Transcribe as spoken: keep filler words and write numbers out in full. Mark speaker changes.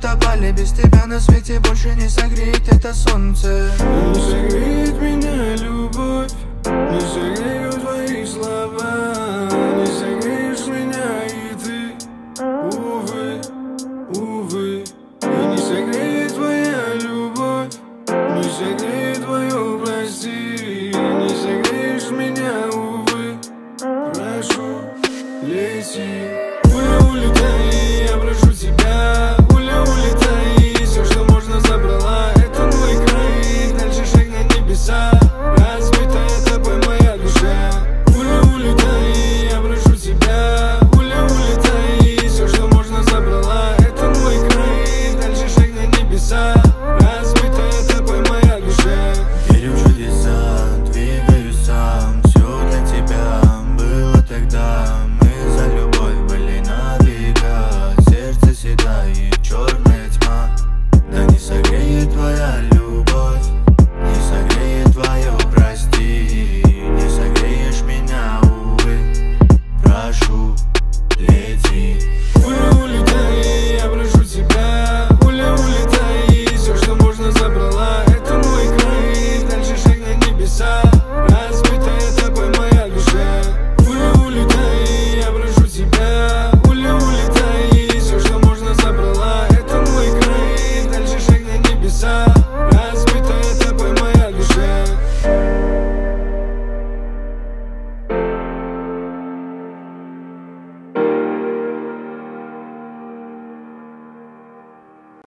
Speaker 1: утопали. Без тебя на свете больше не согреет это солнце.
Speaker 2: Не согреет меня любовь, не согреют твои слова, не согреешь меня и ты, увы, увы. И не согреет твоя любовь, не согреет твое прости, не согреешь меня, увы. Прошу, лети, улетай.